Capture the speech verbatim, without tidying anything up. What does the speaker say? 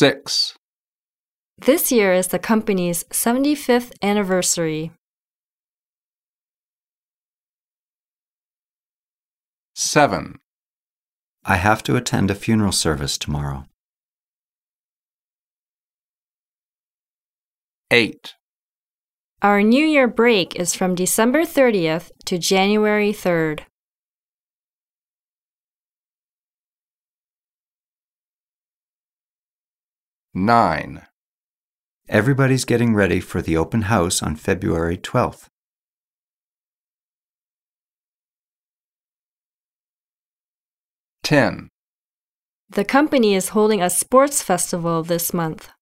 Six. This year is the company's seventy-fifth anniversary. Seven. I have to attend a funeral service tomorrow. Eight. Our New Year break is from December thirtieth to January third. Nine. Everybody's getting ready for the open house on February twelfth. Ten. The company is holding a sports festival this month.